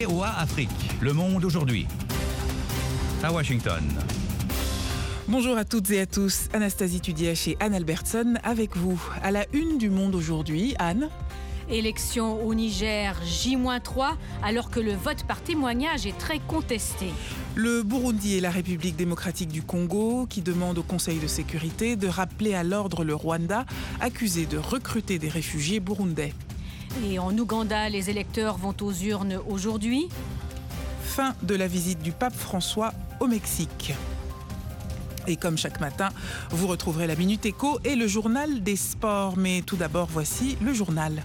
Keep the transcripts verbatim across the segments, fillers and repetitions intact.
V O A Afrique, le monde aujourd'hui. À Washington. Bonjour à toutes et à tous, Anastasie Tudiach et Anne Albertson avec vous. À la une du monde aujourd'hui, Anne. Élection au Niger J trois, alors que le vote par témoignage est très contesté. Le Burundi et la République démocratique du Congo qui demandent au Conseil de sécurité de rappeler à l'ordre le Rwanda, accusé de recruter des réfugiés burundais. Et en Ouganda, les électeurs vont aux urnes aujourd'hui. Fin de la visite du pape François au Mexique. Et comme chaque matin, vous retrouverez la Minute Éco et le journal des sports. Mais tout d'abord, voici le journal.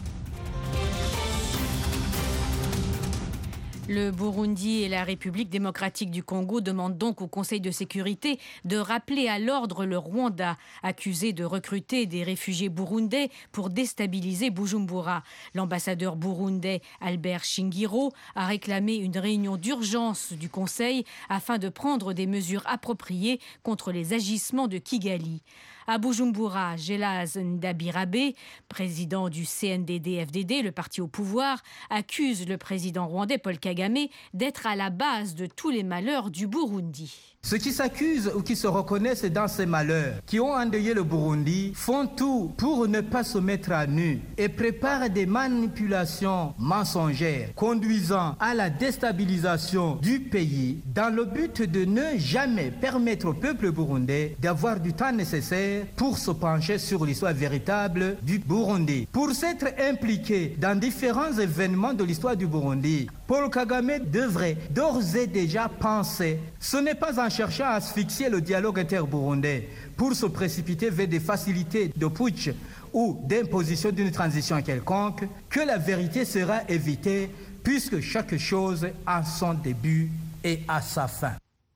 Le Burundi et la République démocratique du Congo demandent donc au Conseil de sécurité de rappeler à l'ordre le Rwanda, accusé de recruter des réfugiés burundais pour déstabiliser Bujumbura. L'ambassadeur burundais Albert Shingiro a réclamé une réunion d'urgence du Conseil afin de prendre des mesures appropriées contre les agissements de Kigali. À Bujumbura, Gelaz Ndabirabe, président du C N D D F D D, le parti au pouvoir, accuse le président rwandais Paul Kagame d'être à la base de tous les malheurs du Burundi. Ceux qui s'accusent ou qui se reconnaissent dans ces malheurs, qui ont endeuillé le Burundi, font tout pour ne pas se mettre à nu et préparent des manipulations mensongères conduisant à la déstabilisation du pays dans le but de ne jamais permettre au peuple burundais d'avoir du temps nécessaire pour se pencher sur l'histoire véritable du Burundi. Pour s'être impliqué dans différents événements de l'histoire du Burundi, Paul Kagame devrait d'ores et déjà penser, ce n'est pas en cherchant à asphyxier le dialogue inter-burundais pour se précipiter vers des facilités de putsch ou d'imposition d'une transition quelconque, que la vérité sera évitée puisque chaque chose a son début et a sa fin.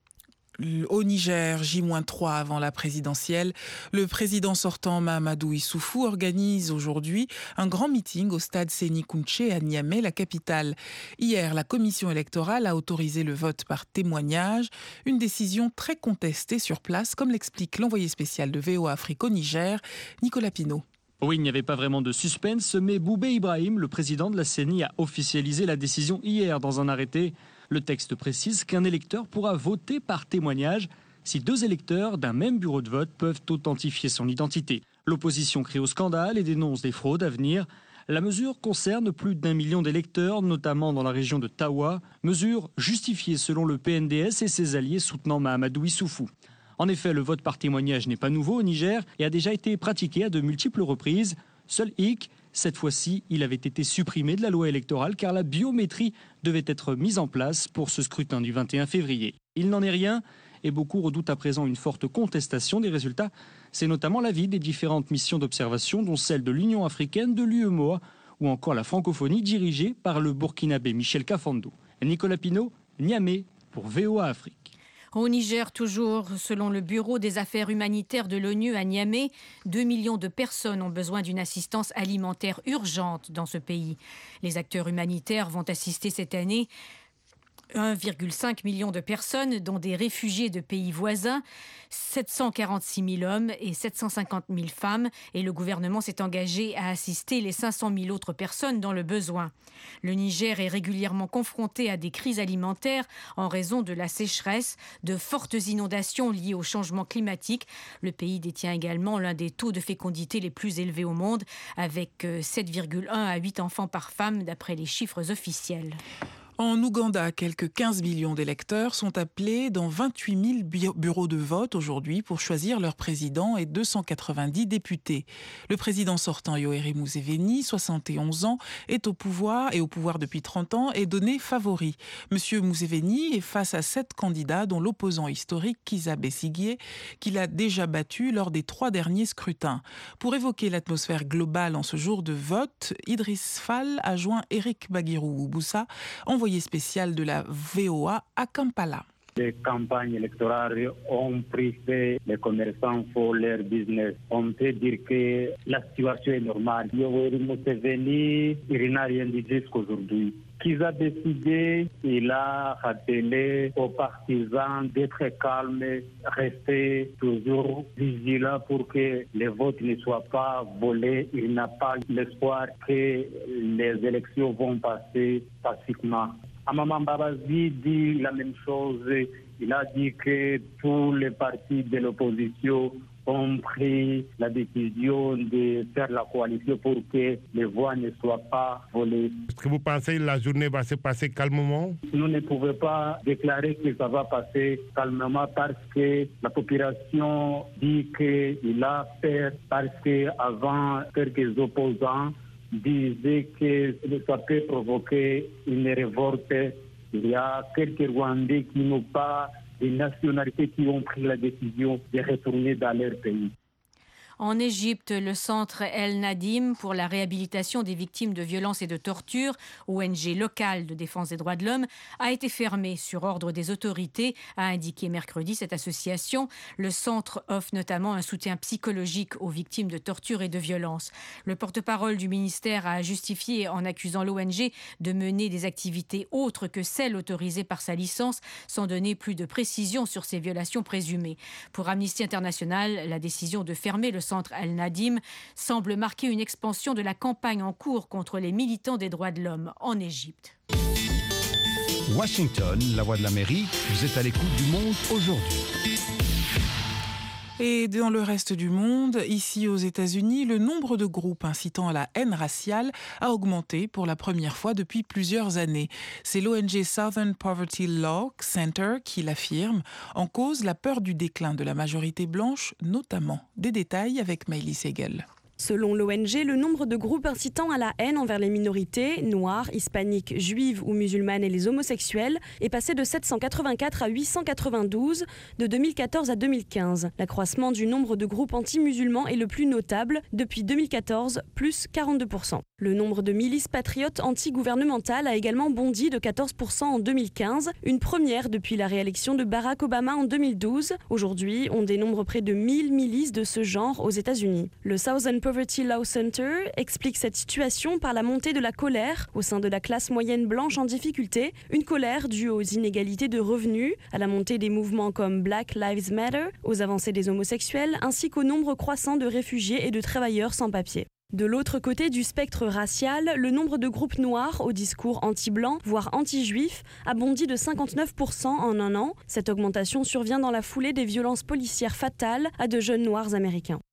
Au Niger, J trois avant la présidentielle, le président sortant Mahamadou Issoufou organise aujourd'hui un grand meeting au stade Séni Kountché à Niamey, la capitale. Hier, la commission électorale a autorisé le vote par témoignage, une décision très contestée sur place, comme l'explique l'envoyé spécial de V O A Afrique au Niger, Nicolas Pinault. Oui, il n'y avait pas vraiment de suspense, mais Boubé Ibrahim, le président de la C E N I, a officialisé la décision hier dans un arrêté. Le texte précise qu'un électeur pourra voter par témoignage si deux électeurs d'un même bureau de vote peuvent authentifier son identité. L'opposition crie au scandale et dénonce des fraudes à venir. La mesure concerne plus d'un million d'électeurs, notamment dans la région de Tawa, mesure justifiée selon le P N D S et ses alliés soutenant Mahamadou Issoufou. En effet, le vote par témoignage n'est pas nouveau au Niger et a déjà été pratiqué à de multiples reprises. Seul hic, cette fois-ci, il avait été supprimé de la loi électorale car la biométrie devait être mise en place pour ce scrutin du vingt et un février. Il n'en est rien et beaucoup redoutent à présent une forte contestation des résultats. C'est notamment l'avis des différentes missions d'observation, dont celle de l'Union africaine, de l'U E M O A ou encore la francophonie dirigée par le Burkinabé Michel Kafando. Nicolas Pinault, Niamey pour V O A Afrique. Au Niger, toujours, selon le Bureau des affaires humanitaires de l'ONU à Niamey, deux millions de personnes ont besoin d'une assistance alimentaire urgente dans ce pays. Les acteurs humanitaires vont assister cette année un virgule cinq million de personnes, dont des réfugiés de pays voisins, sept cent quarante-six mille hommes et sept cent cinquante mille femmes. Et le gouvernement s'est engagé à assister les cinq cent mille autres personnes dans le besoin. Le Niger est régulièrement confronté à des crises alimentaires en raison de la sécheresse, de fortes inondations liées au changement climatique. Le pays détient également l'un des taux de fécondité les plus élevés au monde, avec sept virgule un à huit enfants par femme, d'après les chiffres officiels. En Ouganda, quelques quinze millions d'électeurs sont appelés dans vingt-huit mille bureaux de vote aujourd'hui pour choisir leur président et deux cent quatre-vingt-dix députés. Le président sortant Yoweri Museveni, soixante et onze ans, est au pouvoir et au pouvoir depuis trente ans est donné favori. Monsieur Museveni est face à sept candidats dont l'opposant historique Kizza Besigye, qu'il a déjà battu lors des trois derniers scrutins. Pour évoquer l'atmosphère globale en ce jour de vote, Idriss Fall a joint Eric Bagirou-Boussa, envoyé spécial de la V O A à Kampala. Les campagnes électorales ont privé les commerçants pour leur business. On peut dire que la situation est normale. Yoweri Museveni, il n'a rien dit jusqu'aujourd'hui. Qu'ils a décidé, il a rappelé aux partisans d'être calmes, rester toujours vigilants pour que les votes ne soient pas volés. Il n'a pas l'espoir que les élections vont passer pacifiquement. Amama Mbabazi dit la même chose. Il a dit que tous les partis de l'opposition ont pris la décision de faire la coalition pour que les voix ne soient pas volées. Est-ce que vous pensez que la journée va se passer calmement? Nous ne pouvons pas déclarer que ça va passer calmement parce que la population dit qu'il a peur, parce qu'avant, quelques opposants disaient que ça peut provoquer une révolte. Il y a quelques Rwandais qui n'ont pas des nationalités qui ont pris la décision de retourner dans leur pays. En Égypte, le centre El Nadim pour la réhabilitation des victimes de violences et de torture, O N G locale de défense des droits de l'homme, a été fermé sur ordre des autorités, a indiqué mercredi cette association. Le centre offre notamment un soutien psychologique aux victimes de torture et de violences. Le porte-parole du ministère a justifié en accusant l'O N G de mener des activités autres que celles autorisées par sa licence, sans donner plus de précisions sur ces violations présumées. Pour Amnesty International, la décision de fermer le centre El Nadim semble marquer une expansion de la campagne en cours contre les militants des droits de l'homme en Égypte. Washington, la voix de l'Amérique, vous êtes à l'écoute du Monde aujourd'hui. Et dans le reste du monde, ici aux États-Unis, le nombre de groupes incitant à la haine raciale a augmenté pour la première fois depuis plusieurs années. C'est l'O N G Southern Poverty Law Center qui l'affirme. En cause, la peur du déclin de la majorité blanche, notamment. Des détails avec Maëlys Segel. Selon l'O N G, le nombre de groupes incitant à la haine envers les minorités, noires, hispaniques, juives ou musulmanes et les homosexuels, est passé de sept cent quatre-vingt-quatre à huit cent quatre-vingt-douze de deux mille quatorze à deux mille quinze. L'accroissement du nombre de groupes anti-musulmans est le plus notable depuis deux mille quatorze, plus quarante-deux pour cent. Le nombre de milices patriotes anti-gouvernementales a également bondi de quatorze pour cent en deux mille quinze, une première depuis la réélection de Barack Obama en deux mille douze. Aujourd'hui, on dénombre près de mille milices de ce genre aux États-Unis. Le Southern Poverty Law Center explique cette situation par la montée de la colère au sein de la classe moyenne blanche en difficulté, une colère due aux inégalités de revenus, à la montée des mouvements comme Black Lives Matter, aux avancées des homosexuels, ainsi qu'au nombre croissant de réfugiés et de travailleurs sans papier. De l'autre côté du spectre racial, le nombre de groupes noirs au discours anti-blanc, voire anti-juif, a bondi de cinquante-neuf pour cent en un an. Cette augmentation survient dans la foulée des violences policières fatales à de jeunes noirs américains.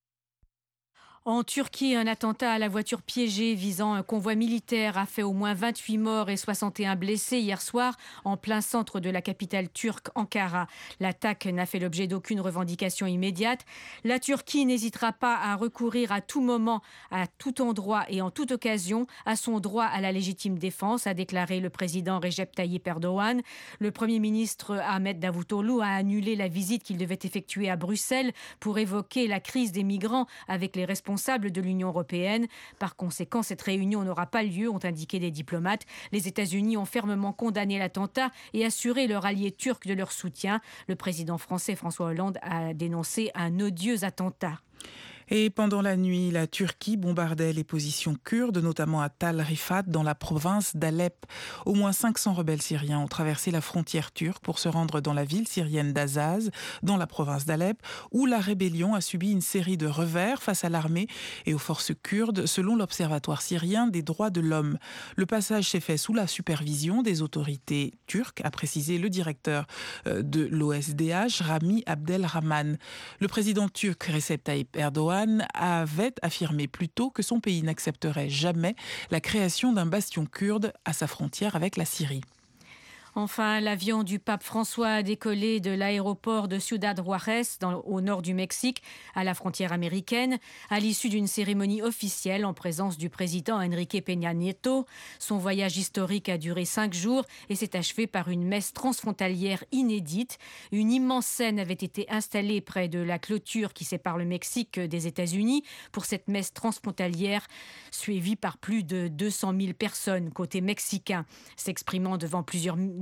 En Turquie, un attentat à la voiture piégée visant un convoi militaire a fait au moins vingt-huit morts et soixante et un blessés hier soir en plein centre de la capitale turque, Ankara. L'attaque n'a fait l'objet d'aucune revendication immédiate. La Turquie n'hésitera pas à recourir à tout moment, à tout endroit et en toute occasion à son droit à la légitime défense, a déclaré le président Recep Tayyip Erdogan. Le Premier ministre Ahmet Davutoğlu a annulé la visite qu'il devait effectuer à Bruxelles pour évoquer la crise des migrants avec les responsables de l'Union européenne. Par conséquent, cette réunion n'aura pas lieu, ont indiqué des diplomates. Les États-Unis ont fermement condamné l'attentat et assuré leur allié turc de leur soutien. Le président français François Hollande a dénoncé un odieux attentat. Et pendant la nuit, la Turquie bombardait les positions kurdes, notamment à Tal Rifat, dans la province d'Alep. Au moins cinq cents rebelles syriens ont traversé la frontière turque pour se rendre dans la ville syrienne d'Azaz, dans la province d'Alep, où la rébellion a subi une série de revers face à l'armée et aux forces kurdes, selon l'Observatoire syrien des droits de l'homme. Le passage s'est fait sous la supervision des autorités turques, a précisé le directeur de l'O S D H, Rami Abdelrahman. Le président turc Recep Tayyip Erdogan avait affirmé plus tôt que son pays n'accepterait jamais la création d'un bastion kurde à sa frontière avec la Syrie. Enfin, l'avion du pape François a décollé de l'aéroport de Ciudad Juárez, dans, au nord du Mexique, à la frontière américaine, à l'issue d'une cérémonie officielle en présence du président Enrique Peña Nieto. Son voyage historique a duré cinq jours et s'est achevé par une messe transfrontalière inédite. Une immense scène avait été installée près de la clôture qui sépare le Mexique des États-Unis pour cette messe transfrontalière, suivie par plus de deux cent mille personnes côté mexicain, s'exprimant devant plusieurs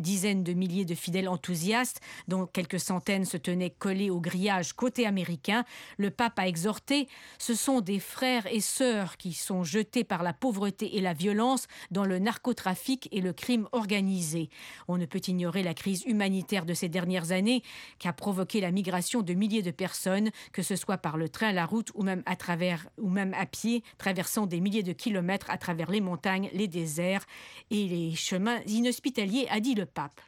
dizaine de milliers de fidèles enthousiastes, dont quelques centaines se tenaient collés au grillage côté américain. Le pape a exhorté « Ce sont des frères et sœurs qui sont jetés par la pauvreté et la violence dans le narcotrafic et le crime organisé. » On ne peut ignorer la crise humanitaire de ces dernières années qui a provoqué la migration de milliers de personnes, que ce soit par le train, la route ou même à travers, ou même à pied, traversant des milliers de kilomètres à travers les montagnes, les déserts et les chemins inhospitaliers, a dit le pape.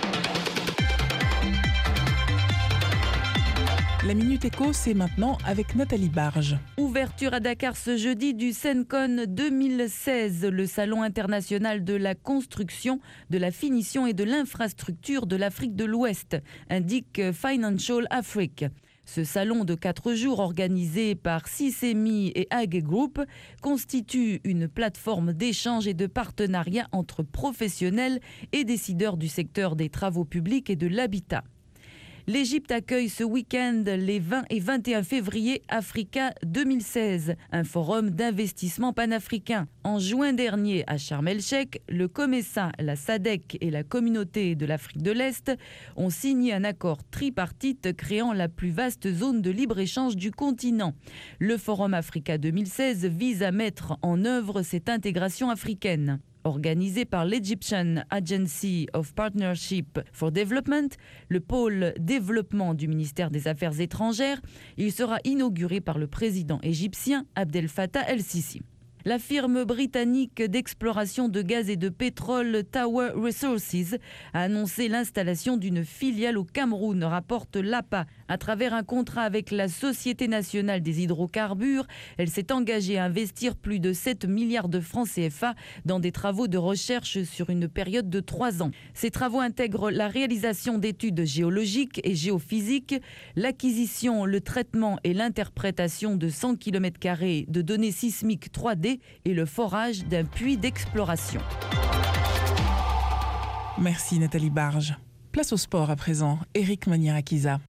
La Minute Éco, c'est maintenant avec Nathalie Barge. Ouverture à Dakar ce jeudi du Sencon deux mille seize, le salon international de la construction, de la finition et de l'infrastructure de l'Afrique de l'Ouest, indique Financial Afrique. Ce salon de quatre jours organisé par Sisemi et Ag Group constitue une plateforme d'échange et de partenariat entre professionnels et décideurs du secteur des travaux publics et de l'habitat. L'Égypte accueille ce week-end les vingt et vingt et un février Africa deux mille seize, un forum d'investissement panafricain. En juin dernier, à Sharm el-Sheikh, le COMESA, la SADC et la Communauté de l'Afrique de l'Est ont signé un accord tripartite créant la plus vaste zone de libre-échange du continent. Le forum Africa deux mille seize vise à mettre en œuvre cette intégration africaine. Organisé par l'Egyptian Agency of Partnership for Development, le pôle développement du ministère des Affaires étrangères, il sera inauguré par le président égyptien Abdel Fattah el-Sisi. La firme britannique d'exploration de gaz et de pétrole Tower Resources a annoncé l'installation d'une filiale au Cameroun, rapporte l'A P A. À travers un contrat avec la Société nationale des hydrocarbures, elle s'est engagée à investir plus de sept milliards de francs C F A dans des travaux de recherche sur une période de trois ans. Ces travaux intègrent la réalisation d'études géologiques et géophysiques, l'acquisition, le traitement et l'interprétation de cent kilomètres carrés de données sismiques trois D et le forage d'un puits d'exploration. Merci Nathalie Barge. Place au sport à présent. Eric Manierakiza.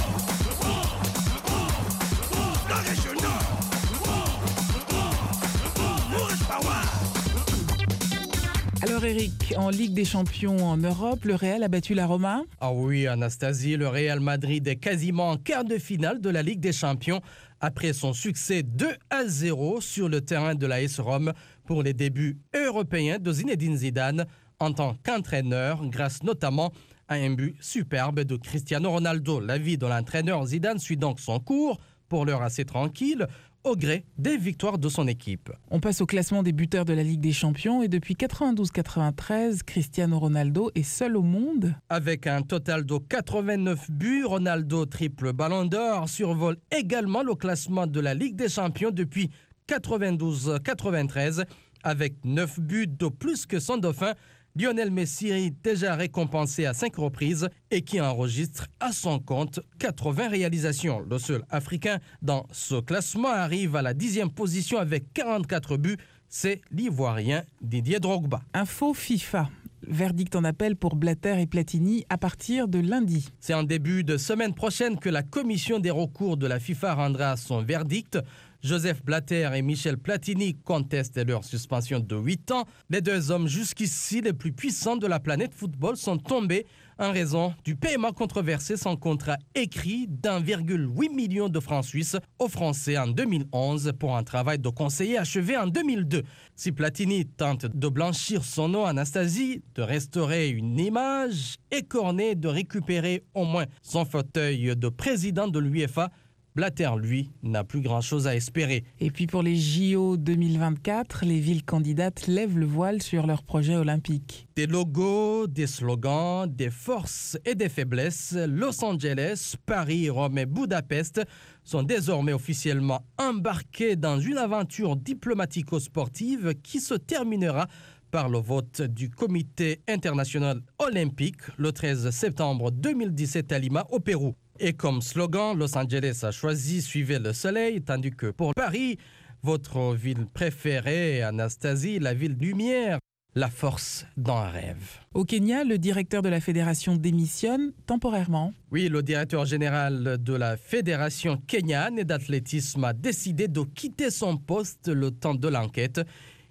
Alors Eric, en Ligue des Champions en Europe, le Real a battu la Roma. Ah oui, Anastasie, le Real Madrid est quasiment en quart de finale de la Ligue des Champions après son succès deux à zéro sur le terrain de l'A S Rome pour les débuts européens de Zinedine Zidane en tant qu'entraîneur, grâce notamment à un but superbe de Cristiano Ronaldo. La vie de l'entraîneur Zidane suit donc son cours, pour l'heure assez tranquille, au gré des victoires de son équipe. On passe au classement des buteurs de la Ligue des Champions et depuis quatre-vingt-douze quatre-vingt-treize, Cristiano Ronaldo est seul au monde. Avec un total de quatre-vingt-neuf buts, Ronaldo, triple ballon d'or, survole également le classement de la Ligue des Champions depuis quatre-vingt-douze quatre-vingt-treize avec neuf buts de plus que son dauphin Lionel Messi, déjà récompensé à cinq reprises et qui enregistre à son compte quatre-vingts réalisations. Le seul Africain dans ce classement arrive à la dixième position avec quarante-quatre buts. C'est l'Ivoirien Didier Drogba. Info FIFA. Verdict en appel pour Blatter et Platini à partir de lundi. C'est en début de semaine prochaine que la commission des recours de la FIFA rendra son verdict. Joseph Blatter et Michel Platini contestent leur suspension de huit ans. Les deux hommes jusqu'ici les plus puissants de la planète football sont tombés en raison du paiement controversé sans contrat écrit d'un virgule huit million de francs suisses aux Français en deux mille onze pour un travail de conseiller achevé en deux mille deux. Si Platini tente de blanchir son nom, Anastasie, de restaurer une image écornée, de récupérer au moins son fauteuil de président de l'UEFA, Blatter, lui, n'a plus grand-chose à espérer. Et puis pour les J O deux mille vingt-quatre, les villes candidates lèvent le voile sur leurs projets olympiques. Des logos, des slogans, des forces et des faiblesses, Los Angeles, Paris, Rome et Budapest sont désormais officiellement embarqués dans une aventure diplomatico-sportive qui se terminera par le vote du Comité international olympique le treize septembre deux mille dix-sept à Lima, au Pérou. Et comme slogan, Los Angeles a choisi « Suivez le soleil », tandis que pour Paris, votre ville préférée, Anastasie, la ville lumière, la force dans un rêve. Au Kenya, le directeur de la fédération démissionne temporairement. Oui, le directeur général de la fédération kenyane d'athlétisme a décidé de quitter son poste le temps de l'enquête.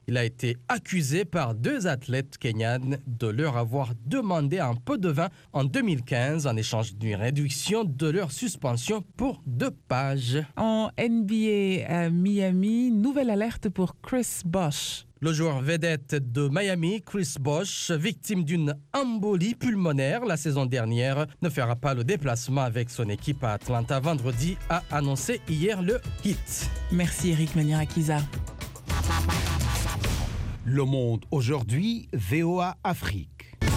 Il a été accusé par deux athlètes kenyanes de leur avoir demandé un peu de vin en deux mille quinze en échange d'une réduction de leur suspension pour deux pages. En N B A à Miami, nouvelle alerte pour Chris Bosh. Le joueur vedette de Miami, Chris Bosh, victime d'une embolie pulmonaire la saison dernière, ne fera pas le déplacement avec son équipe à Atlanta vendredi, a annoncé hier le Heat. Merci Eric Maniarakiza. Le Monde aujourd'hui, V O A Afrique.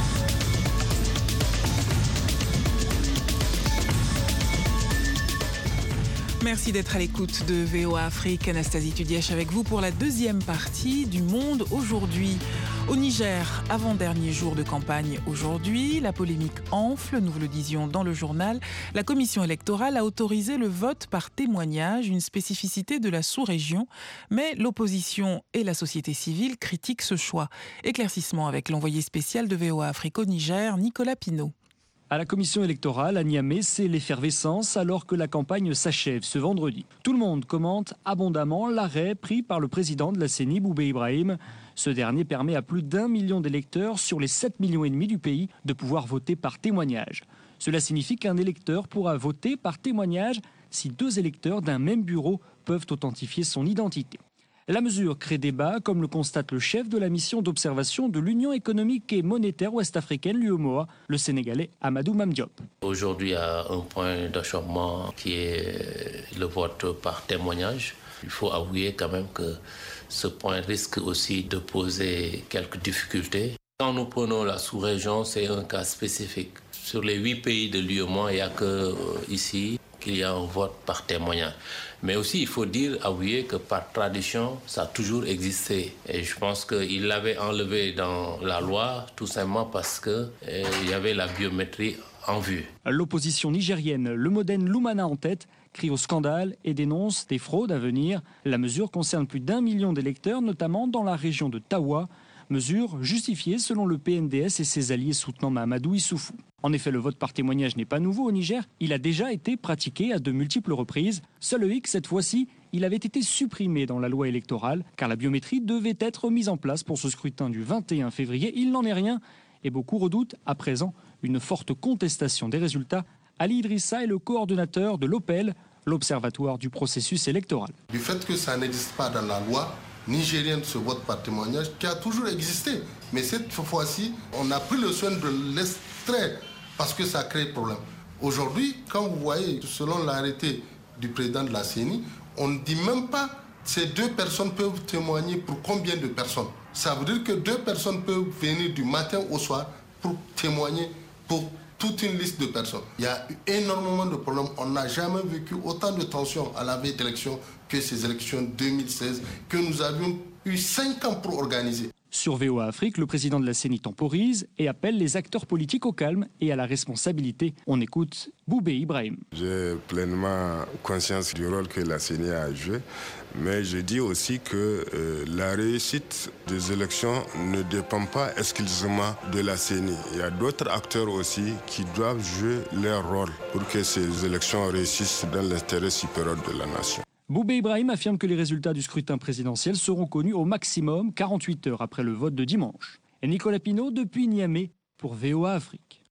Merci d'être à l'écoute de V O A Afrique. Anastasie Tudièche avec vous pour la deuxième partie du Monde aujourd'hui. Au Niger, avant-dernier jour de campagne aujourd'hui, la polémique enfle, nous vous le disions dans le journal. La commission électorale a autorisé le vote par témoignage, une spécificité de la sous-région, mais l'opposition et la société civile critiquent ce choix. Éclaircissement avec l'envoyé spécial de V O A Afrique au Niger, Nicolas Pinault. À la commission électorale, à Niamey, c'est l'effervescence alors que la campagne s'achève ce vendredi. Tout le monde commente abondamment l'arrêt pris par le président de la C E N I, Boubé Ibrahim. Ce dernier permet à plus d'un million d'électeurs sur les sept millions et demi du pays de pouvoir voter par témoignage. Cela signifie qu'un électeur pourra voter par témoignage si deux électeurs d'un même bureau peuvent authentifier son identité. La mesure crée débat, comme le constate le chef de la mission d'observation de l'Union économique et monétaire ouest-africaine, l'U E M O A, le Sénégalais Amadou Mamdiop. Aujourd'hui, il y a un point d'achoppement qui est le vote par témoignage. Il faut avouer quand même que ce point risque aussi de poser quelques difficultés. Quand nous prenons la sous-région, c'est un cas spécifique. Sur les huit pays de l'U E M O A, il n'y a que euh, ici qu'il y a un vote par témoignage. Mais aussi, il faut dire, avouer que par tradition, ça a toujours existé. Et je pense qu'il l'avait enlevé dans la loi, tout simplement parce qu'il eh, y avait la biométrie en vue. L'opposition nigérienne, le Modène Lumana en tête, crie au scandale et dénonce des fraudes à venir. La mesure concerne plus d'un million d'électeurs, notamment dans la région de Tawa. Mesure justifiée selon le P N D S et ses alliés soutenant Mahamadou Issoufou. En effet, le vote par témoignage n'est pas nouveau au Niger. Il a déjà été pratiqué à de multiples reprises. Seul hic, cette fois-ci, il avait été supprimé dans la loi électorale, car la biométrie devait être mise en place pour ce scrutin du vingt et un février. Il n'en est rien, et beaucoup redoutent à présent une forte contestation des résultats. Ali Idrissa est le coordonnateur de l'O P E L, l'Observatoire du processus électoral. Du fait que ça n'existe pas dans la loi nigérienne, ce vote par témoignage, qui a toujours existé. Mais cette fois-ci, on a pris le soin de l'extraire parce que ça crée problème. Aujourd'hui, quand vous voyez, selon l'arrêté du président de la C E N I, on ne dit même pas ces deux personnes peuvent témoigner pour combien de personnes. Ça veut dire que deux personnes peuvent venir du matin au soir pour témoigner pour toute une liste de personnes. Il y a eu énormément de problèmes. On n'a jamais vécu autant de tensions à la veille d'élections que ces élections deux mille seize, que nous avions eu cinq ans pour organiser. Sur V O A Afrique, le président de la C E N I temporise et appelle les acteurs politiques au calme et à la responsabilité. On écoute Boubé Ibrahim. J'ai pleinement conscience du rôle que la C E N I a joué, mais je dis aussi que euh, la réussite des élections ne dépend pas exclusivement de la C E N I. Il y a d'autres acteurs aussi qui doivent jouer leur rôle pour que ces élections réussissent dans l'intérêt supérieur de la nation. Boubé Ibrahim affirme que les résultats du scrutin présidentiel seront connus au maximum quarante-huit heures après le vote de dimanche. Et Nicolas Pinault depuis Niamey pour V O A Afrique.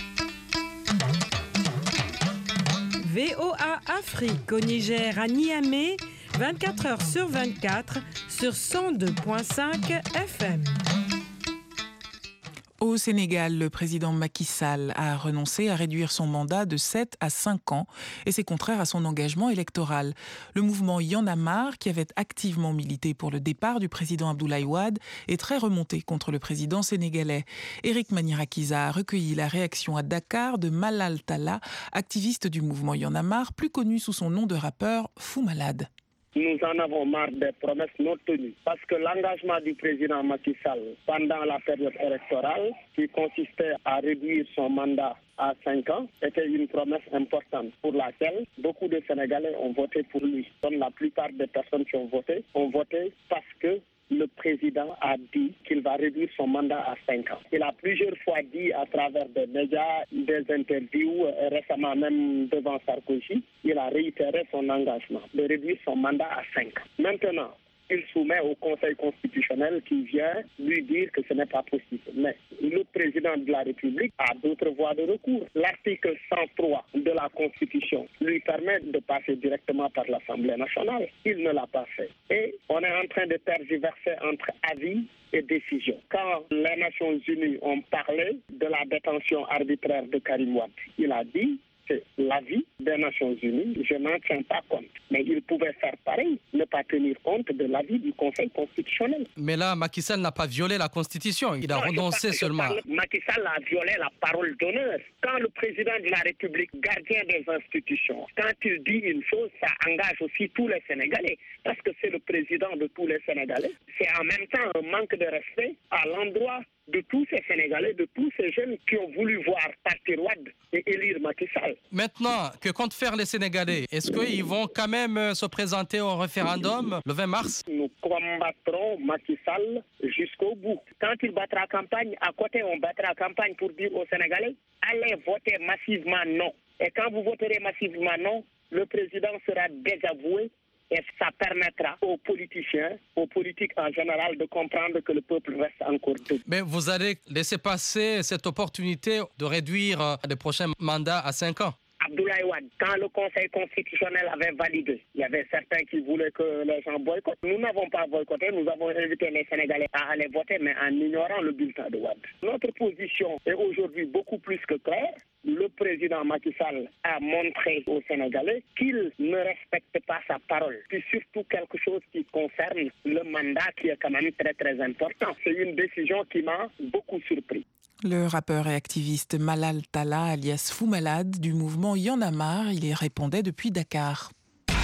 V O A Afrique au Niger à Niamey, vingt-quatre heures sur vingt-quatre sur cent deux virgule cinq F M. Au Sénégal, le président Macky Sall a renoncé à réduire son mandat de sept à cinq ans et c'est contraire à son engagement électoral. Le mouvement Y en a marre, qui avait activement milité pour le départ du président Abdoulaye Wade, est très remonté contre le président sénégalais. Eric Maniarakiza a recueilli la réaction à Dakar de Malal Talla, activiste du mouvement Y en a marre, plus connu sous son nom de rappeur Fou Malade. Nous en avons marre des promesses non tenues parce que l'engagement du président Macky Sall pendant la période électorale, qui consistait à réduire son mandat à cinq ans, était une promesse importante pour laquelle beaucoup de Sénégalais ont voté pour lui. Donc la plupart des personnes qui ont voté ont voté parce que le président a dit qu'il va réduire son mandat à cinq ans. Il a plusieurs fois dit à travers des médias, des interviews, récemment même devant Sarkozy, il a réitéré son engagement de réduire son mandat à cinq ans. Maintenant, il soumet au Conseil constitutionnel qui vient lui dire que ce n'est pas possible. Mais le président de la République a d'autres voies de recours. L'article cent trois de la Constitution lui permet de passer directement par l'Assemblée nationale. Il ne l'a pas fait. Et on est en train de tergiverser entre avis et décision. Quand les Nations Unies ont parlé de la détention arbitraire de Karim Wade, il a dit c'est l'avis des Nations Unies, je n'en tiens pas compte. Mais il pouvait faire pareil, ne pas tenir compte de l'avis du Conseil constitutionnel. Mais là, Macky Sall n'a pas violé la Constitution, il a non, renoncé parle, seulement. Parle, Macky Sall a violé la parole d'honneur. Quand le président de la République, gardien des institutions, quand il dit une chose, ça engage aussi tous les Sénégalais, parce que c'est le président de tous les Sénégalais. C'est en même temps un manque de respect à l'endroit de tous ces Sénégalais, de tous ces jeunes qui ont voulu voir partir Wade et élire Macky Sall. Maintenant, que comptent faire les Sénégalais? Est-ce qu'ils vont quand même se présenter au référendum le vingt mars? Nous combattrons Macky Sall jusqu'au bout. Quand il battra campagne, à côté, on battra campagne pour dire aux Sénégalais, allez voter massivement non. Et quand vous voterez massivement non, le président sera désavoué. Et ça permettra aux politiciens, aux politiques en général, de comprendre que le peuple reste encore debout. Mais vous allez laisser passer cette opportunité de réduire les prochains mandats à cinq ans? Abdoulaye Wade, quand le Conseil constitutionnel avait validé, il y avait certains qui voulaient que les gens boycottent. Nous n'avons pas boycotté, nous avons invité les Sénégalais à aller voter, mais en ignorant le bulletin de Wade. Notre position est aujourd'hui beaucoup plus que claire. Le président Macky Sall a montré aux Sénégalais qu'il ne respecte pas sa parole. Puis surtout quelque chose qui concerne le mandat qui est quand même très très important. C'est une décision qui m'a beaucoup surpris. Le rappeur et activiste Malal Talla, alias Fou Malade, du mouvement Y en a marre, il y répondait depuis Dakar.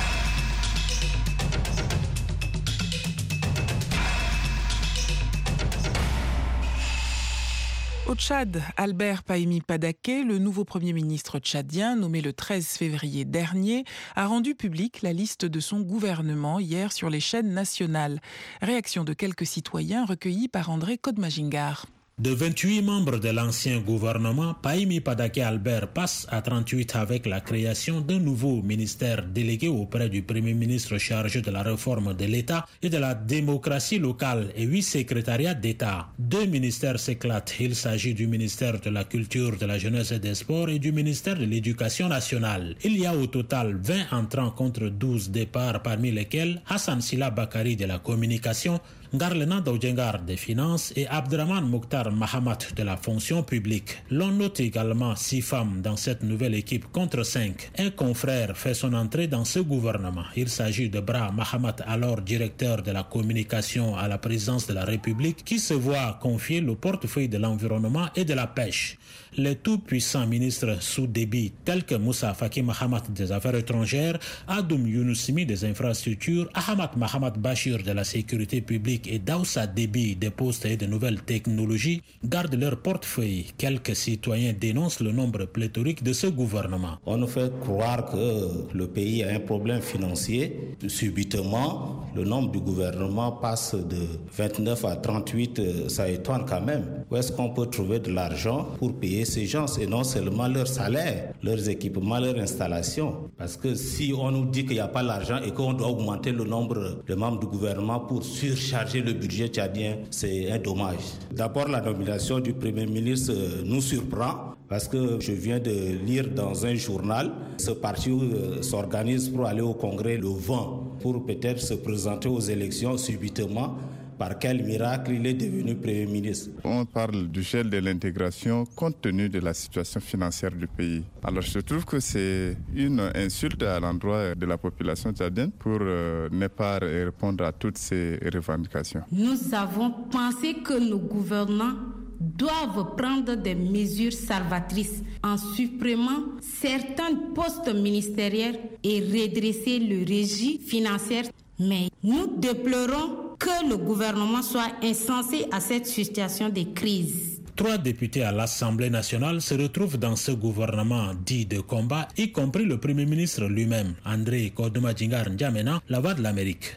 Au Tchad, Albert Pahimi Padaké, le nouveau Premier ministre tchadien, nommé le treize février dernier, a rendu publique la liste de son gouvernement hier sur les chaînes nationales. Réaction de quelques citoyens recueillis par André Kodmagingar. De vingt-huit membres de l'ancien gouvernement, Pahimi Padaké Albert passe à trente-huit avec la création d'un nouveau ministère délégué auprès du Premier ministre chargé de la réforme de l'État et de la démocratie locale et huit secrétariats d'État. Deux ministères s'éclatent. Il s'agit du ministère de la Culture, de la Jeunesse et des Sports et du ministère de l'Éducation nationale. Il y a au total vingt entrants contre douze départs, parmi lesquels Hassan Sila Bakari de la Communication, Ngarlena Daoujengar des Finances et Abdraman Mokhtar Mahamat de la Fonction publique. L'on note également six femmes dans cette nouvelle équipe contre cinq. Un confrère fait son entrée dans ce gouvernement. Il s'agit de Bra Mahamat, alors directeur de la communication à la présidence de la République, qui se voit confier le portefeuille de l'environnement et de la pêche. Les tout-puissants ministres sous débit, tels que Moussa Faki Mahamat des Affaires étrangères, Adoum Younoussimi des Infrastructures, Ahmad Mahamat Bachir de la Sécurité publique et Daoussa Déby des Postes et de Nouvelles Technologies, gardent leur portefeuille. Quelques citoyens dénoncent le nombre pléthorique de ce gouvernement. On nous fait croire que le pays a un problème financier. Subitement, le nombre du gouvernement passe de vingt-neuf à trente-huit, ça étonne quand même. Où est-ce qu'on peut trouver de l'argent pour payer ces gens et non seulement leur salaire, leurs équipements, leur installation? Parce que si on nous dit qu'il n'y a pas l'argent et qu'on doit augmenter le nombre de membres du gouvernement pour surcharger le budget tchadien, c'est un dommage. D'abord, la nomination du Premier ministre nous surprend parce que je viens de lire dans un journal, ce parti s'organise pour aller au Congrès le vingt, pour peut-être se présenter aux élections subitement. Par quel miracle il est devenu Premier ministre? On parle du gel de l'intégration compte tenu de la situation financière du pays. Alors je trouve que c'est une insulte à l'endroit de la population tchadienne pour euh, ne pas répondre à toutes ces revendications. Nous avons pensé que nos gouvernants doivent prendre des mesures salvatrices en supprimant certains postes ministériels et redresser le régime financier. Mais nous déplorons que le gouvernement soit insensé à cette situation de crise. Trois députés à l'Assemblée nationale se retrouvent dans ce gouvernement dit de combat, y compris le Premier ministre lui-même, André Kodmagingar N'Djamena, la voix de l'Amérique.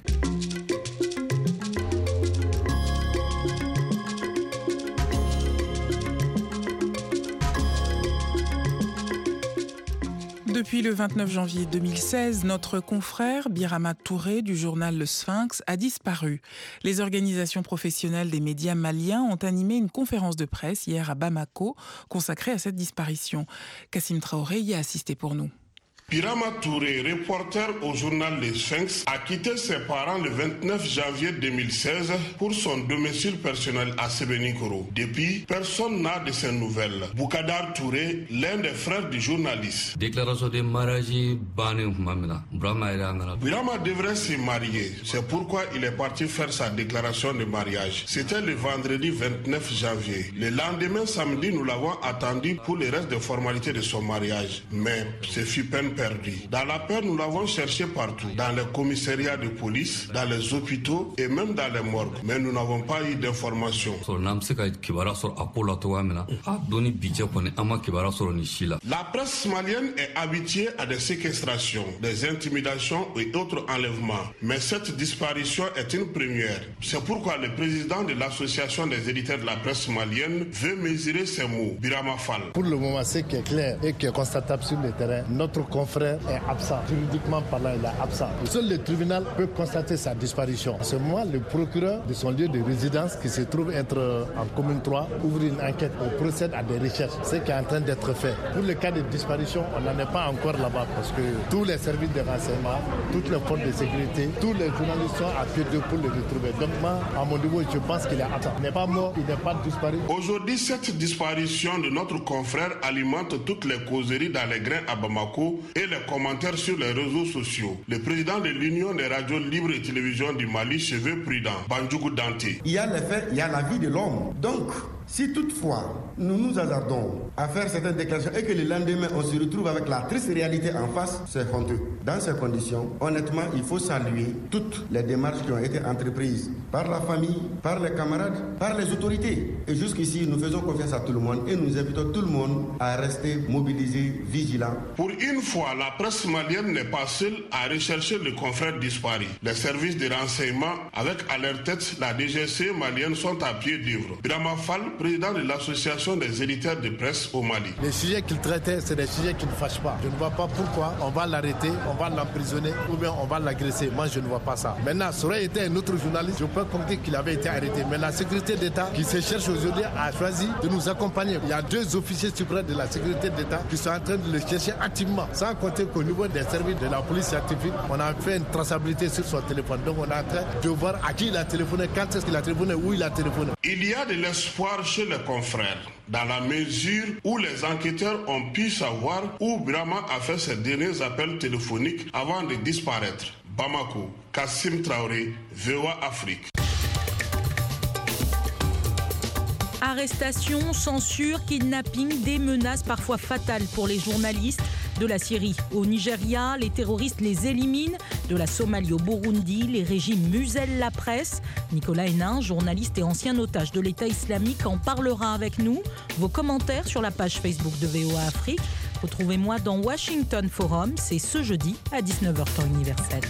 Depuis le vingt-neuf janvier deux mille seize, notre confrère Birama Touré du journal Le Sphinx a disparu. Les organisations professionnelles des médias maliens ont animé une conférence de presse hier à Bamako consacrée à cette disparition. Kassim Traoré y a assisté pour nous. Birama Touré, reporter au journal Le Sphinx, a quitté ses parents le vingt-neuf janvier deux mille seize pour son domicile personnel à Sébenikoro. Depuis, personne n'a de ses nouvelles. Boukadar Touré, l'un des frères du journaliste. Déclaration de mariage, Birama devrait se marier. C'est pourquoi il est parti faire sa déclaration de mariage. C'était le vendredi vingt-neuf janvier. Le lendemain samedi, nous l'avons attendu pour le reste des formalités de son mariage. Mais ce fut peine perdue. Dans la peur, nous l'avons cherché partout, dans les commissariats de police, dans les hôpitaux et même dans les morgues. Mais nous n'avons pas eu d'informations. La presse malienne est habituée à des séquestrations, des intimidations et autres enlèvements. Mais cette disparition est une première. C'est pourquoi le président de l'association des éditeurs de la presse malienne veut mesurer ces mots. Birama Fall. Pour le moment, ce qui est clair et qui est constatable sur le terrain, notre confrère est absent. Juridiquement parlant, il est absent. Seul le tribunal peut constater sa disparition. En ce moment, le procureur de son lieu de résidence, qui se trouve être en commune trois, ouvre une enquête. On procède à des recherches. Ce qui est en train d'être fait. Pour le cas de disparition, on n'en est pas encore là-bas parce que tous les services de renseignement, toutes les forces de sécurité, tous les journalistes sont à pied d'œuvre pour le retrouver. Donc moi, à mon niveau, je pense qu'il est absent. Il n'est pas mort, il n'est pas disparu. Aujourd'hui, cette disparition de notre confrère alimente toutes les causeries dans les grains à Bamako et les commentaires sur les réseaux sociaux. Le président de l'Union des radios libres et télévision du Mali se veut prudent, Bandjougou Dante. Il y a les faits, il y a la vie de l'homme. Donc, si toutefois nous nous hasardons à faire certaines déclarations et que le lendemain on se retrouve avec la triste réalité en face, c'est honteux. Dans ces conditions, honnêtement, il faut saluer toutes les démarches qui ont été entreprises par la famille, par les camarades, par les autorités. Et jusqu'ici, nous faisons confiance à tout le monde et nous invitons tout le monde à rester mobilisé, vigilant. Pour une fois, la presse malienne n'est pas seule à rechercher le confrère disparu. Les services de renseignement, avec à leur tête la D G C malienne, sont à pied d'œuvre. Birama Fall, président de l'association des éditeurs de presse au Mali. Les sujets qu'il traitait, c'est des sujets qui ne fâchent pas. Je ne vois pas pourquoi on va l'arrêter, on va l'emprisonner ou bien on va l'agresser. Moi, je ne vois pas ça. Maintenant, ça aurait été un autre journaliste, je peux compter qu'il avait été arrêté. Mais la sécurité d'État qui se cherche aujourd'hui a choisi de nous accompagner. Il y a deux officiers suprêmes de la sécurité d'État qui sont en train de le chercher activement. Sans compter qu'au niveau des services de la police scientifique, on a fait une traçabilité sur son téléphone. Donc on est en train de voir à qui il a téléphoné, quand est-ce qu'il a téléphoné, où il a téléphoné. Il y a de l'espoir chez les confrères, dans la mesure où les enquêteurs ont pu savoir où Birama a fait ses derniers appels téléphoniques avant de disparaître. Bamako, Kassim Traoré, V O A Afrique. Arrestations, censure, kidnapping, des menaces parfois fatales pour les journalistes. De la Syrie au Nigeria, les terroristes les éliminent. De la Somalie au Burundi, les régimes musellent la presse. Nicolas Hénin, journaliste et ancien otage de l'État islamique, en parlera avec nous. Vos commentaires sur la page Facebook de V O A Afrique. Retrouvez-moi dans Washington Forum, c'est ce jeudi à dix-neuf heures temps universel.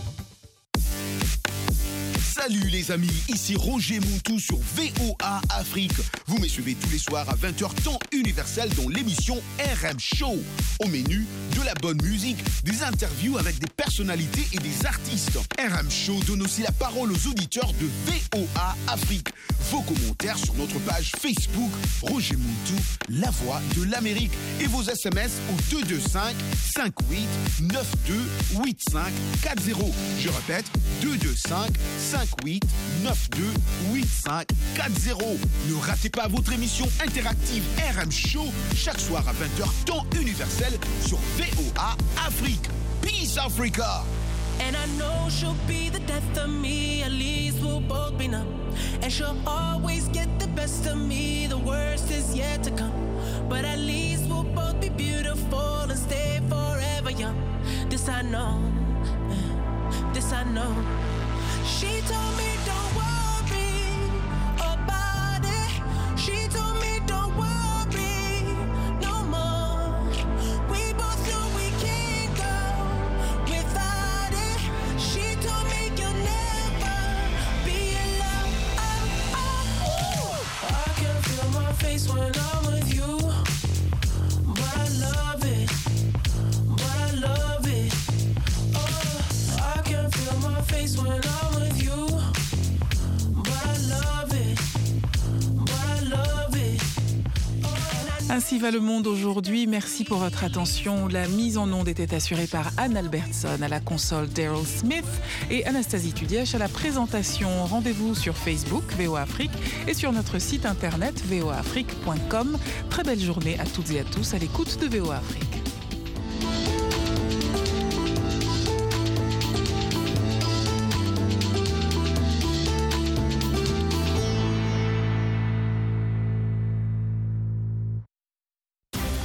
Salut les amis, ici Roger Montou sur V O A Afrique. Vous me suivez tous les soirs à vingt heures temps universel dans l'émission R M Show. Au menu, de la bonne musique, des interviews avec des personnalités et des artistes. R M Show donne aussi la parole aux auditeurs de V O A Afrique. Vos commentaires sur notre page Facebook Roger Montou, la voix de l'Amérique. Et vos S M S au deux deux cinq, cinq huit, neuf deux, huit cinq quatre zéro. Je répète, deux deux cinq, cinq huit, neuf deux, huit cinq quatre zéro. Ne ratez pas votre émission interactive R M Show chaque soir à vingt heures temps universel sur V O A Afrique. Peace Africa! And I know she'll be the death of me, at least we'll both be numb. And she'll always get the best of me, the worst is yet to come. But at least we'll both be beautiful and stay forever young. This I know, this I know. She told me don't worry about it. She told me don't worry no more. We both know we can't go without it. She told me you'll never be alone. Oh, oh. I can feel my face when I'm with you, but I love it, but Ainsi va le monde aujourd'hui. Merci pour votre attention. La mise en onde était assurée par Anne Albertson, à la console Daryl Smith et Anastasie Tudièche à la présentation. Rendez-vous sur Facebook V O A Afrique et sur notre site internet v o a afrique point com. Très belle journée à toutes et à tous à l'écoute de V O A Afrique.